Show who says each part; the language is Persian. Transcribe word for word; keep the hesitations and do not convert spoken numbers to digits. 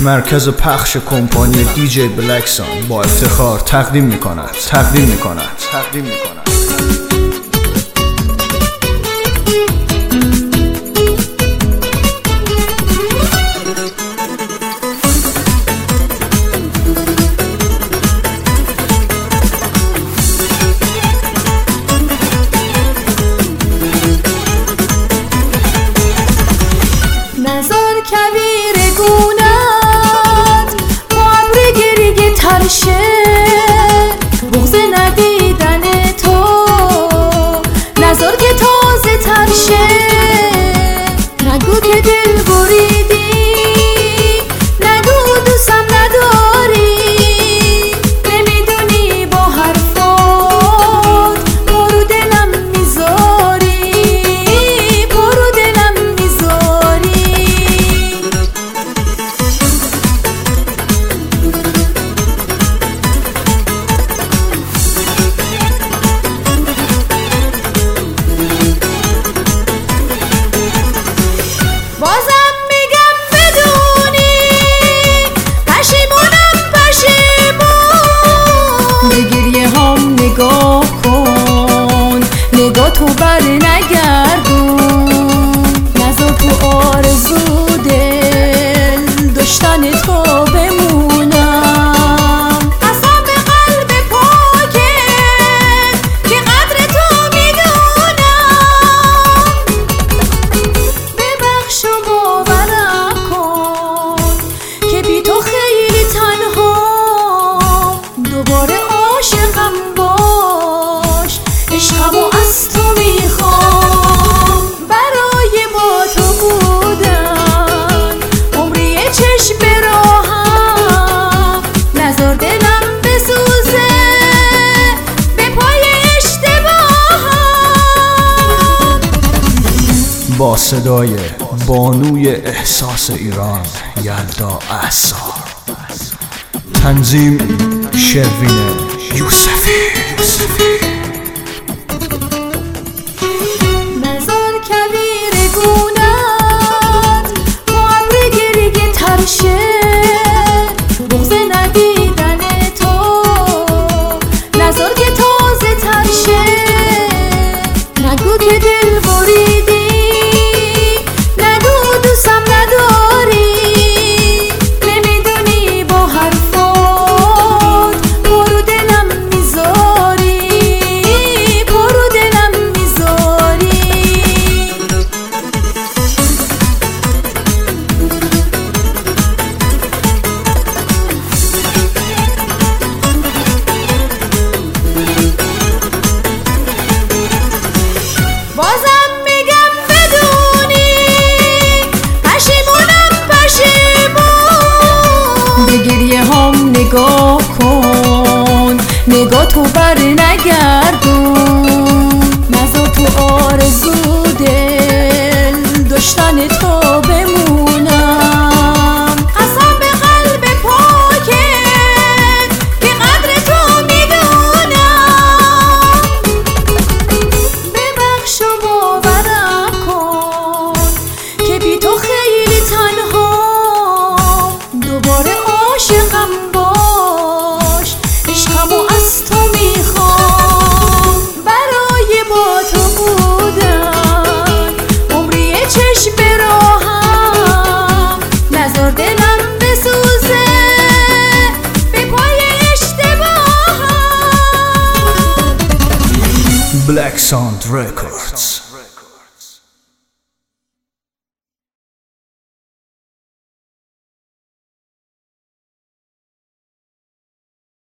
Speaker 1: مرکز پخش کمپانی دی جی بلکسان با افتخار تقدیم می‌کند تقدیم می‌کند تقدیم می‌کند
Speaker 2: نظر کویر گونت با ابر گریه ترشه بغض ندیدن تو نظر که تازه ترشه نگو که دل بریدی نگو دوستم نداری نمیدونی با حرفات پرو دلم میذاری پرو دلم میذاری بازم میگم بدونی پشیمونم پشیمون به گریه هم نگاه کن نگاه تو بر نگردون نذار تو آرزو دل داشتن تو بمونم اصلا به قلب پاکت که قدر تو میدونم ببخش و باورم کن که بی تو خیلی تنها دوباره عاشقم باش عشقمو از تو میخوام برای با تو بودن عمری چشم به راهم نذار دلم بسوزه به پای اشتباهم
Speaker 1: با صدای بانوی احساس ایران یلدا احسار، تنظیم شروین یوسفی.
Speaker 2: نظر کویر گونت با ابر گریه ترشه بغض ندیدن تو نظر که تازه ترشه نگو که دل بریدی نگو دوستم نداری نمیدونی با حرفات پرو دلم میذاری پرو دلم میذاری بازم میگم بدونی پشیمونم پشیمون به گریه هم نگاه کن نگاه تو بر نگردون نذار تو آرزو دل داشتن تو بمونم قسم به قلب پاکت که قدر تو میدونم ببخش و باورم کن که بی تو خیلی تنها دوباره عاشقم باش عشقمو از تو میخوام برای با تو بودن عمری چشم به راهم نذار دلم بسوزه به پای اشتباهم
Speaker 1: بلک ساند رکوردز.